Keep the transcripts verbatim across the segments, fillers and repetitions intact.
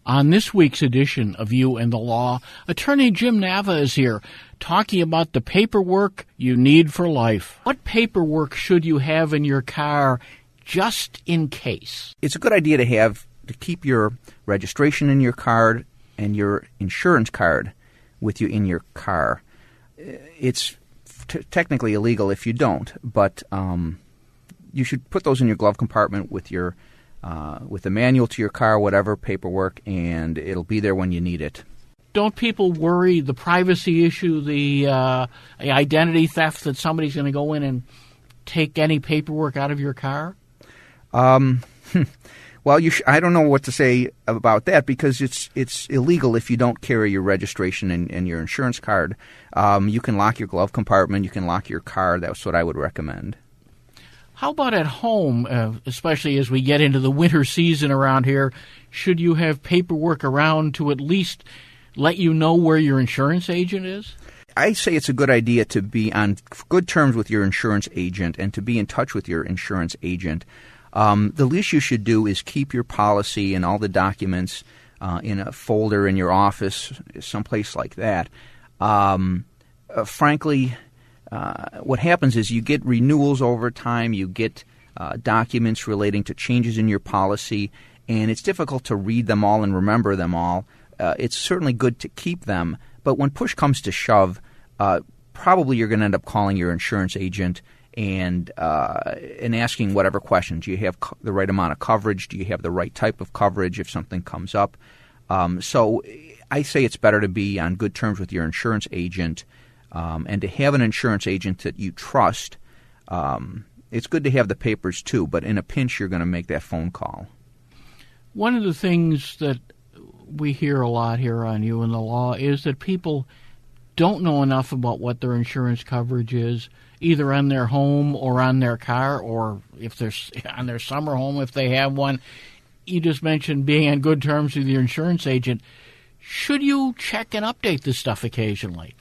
On this week's edition of You and the Law, attorney Jim Nava is here talking about the paperwork you need for life. What paperwork should you have in your car just in case? It's a good idea to have to keep your registration in your card and your insurance card with you in your car. It's t- technically illegal if you don't, but um, you should put those in your glove compartment with your Uh, with the manual to your car, whatever paperwork, and it'll be there when you need it. Don't people worry the privacy issue, the, uh, the identity theft, that somebody's going to go in and take any paperwork out of your car? Um, well, you sh- I don't know what to say about that because it's it's illegal if you don't carry your registration and, and your insurance card. Um, you can lock your glove compartment. You can lock your car. That's what I would recommend. How about at home, uh, especially as we get into the winter season around here? Should you have paperwork around to at least let you know where your insurance agent is? I say it's a good idea to be on good terms with your insurance agent and to be in touch with your insurance agent. Um, the least you should do is keep your policy and all the documents uh, in a folder in your office, someplace like that. Um, uh, frankly, Uh, what happens is you get renewals over time, you get uh, documents relating to changes in your policy, and it's difficult to read them all and remember them all. Uh, it's certainly good to keep them, but when push comes to shove, uh, probably you're going to end up calling your insurance agent and uh, and asking whatever questions. Do you have co- the right amount of coverage? Do you have the right type of coverage if something comes up? Um, so I say it's better to be on good terms with your insurance agent. Um, and to have an insurance agent that you trust. Um, it's good to have the papers too, but in a pinch you're going to make that phone call. One of the things that we hear a lot here on You and the Law is that people don't know enough about what their insurance coverage is, either on their home or on their car, or if they're on their summer home if they have one. You just mentioned being on good terms with your insurance agent. Should you check and update this stuff occasionally?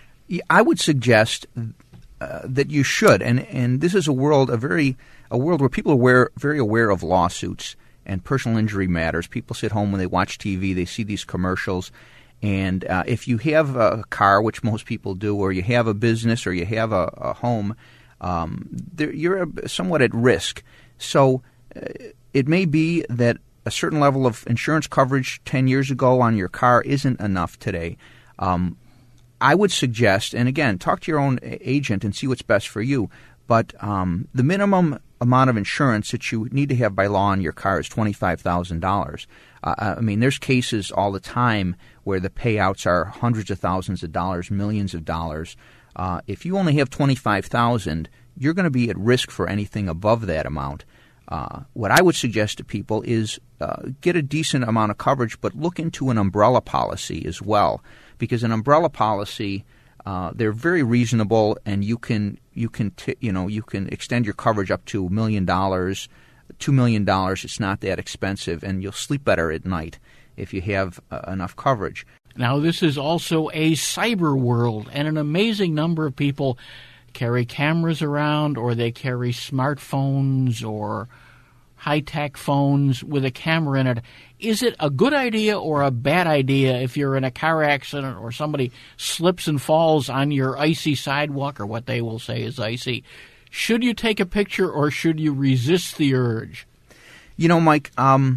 I would suggest uh, that you should, and and this is a world a very a world where people are aware, very aware of lawsuits and personal injury matters. People sit home when they watch T V, they see these commercials, and uh, if you have a car, which most people do, or you have a business, or you have a, a home, um, you're somewhat at risk. So uh, it may be that a certain level of insurance coverage ten years ago on your car isn't enough today. Um, I would suggest, and again, talk to your own agent and see what's best for you, but um, the minimum amount of insurance that you need to have by law on your car is twenty-five thousand dollars. Uh, I mean, there's cases all the time where the payouts are hundreds of thousands of dollars, millions of dollars. Uh, if you only have twenty-five thousand dollars, you're going to be at risk for anything above that amount. Uh, what I would suggest to people is uh, get a decent amount of coverage, but look into an umbrella policy as well. Because an umbrella policy, uh, they're very reasonable, and you can you can t- you know you can extend your coverage up to a million dollars, two million dollars. It's not that expensive, and you'll sleep better at night if you have uh, enough coverage. Now, this is also a cyber world, and an amazing number of people carry cameras around, or they carry smartphones or high-tech phones with a camera in it. Is it a good idea or a bad idea if you're in a car accident or somebody slips and falls on your icy sidewalk, or what they will say is icy? Should you take a picture, or should you resist the urge? You know, Mike, um,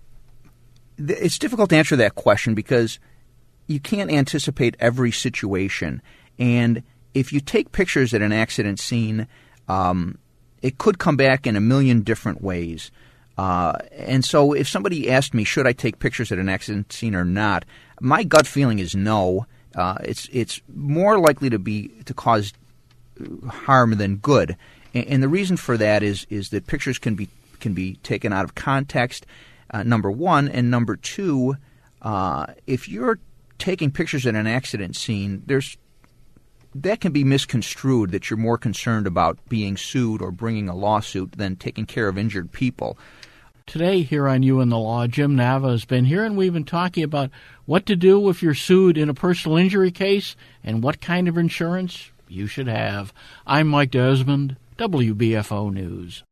th- it's difficult to answer that question because you can't anticipate every situation. And if you take pictures at an accident scene, um, it could come back in a million different ways. Uh, and so if somebody asked me, should I take pictures at an accident scene or not, my gut feeling is no. Uh, it's it's more likely to be to cause harm than good. And, and the reason for that is is that pictures can be can be taken out of context, uh, number one. And number two, uh, if you're taking pictures at an accident scene, there's that can be misconstrued that you're more concerned about being sued or bringing a lawsuit than taking care of injured people. Today here on You and the Law, Jim Nava has been here, and we've been talking about what to do if you're sued in a personal injury case and what kind of insurance you should have. I'm Mike Desmond, W B F O News.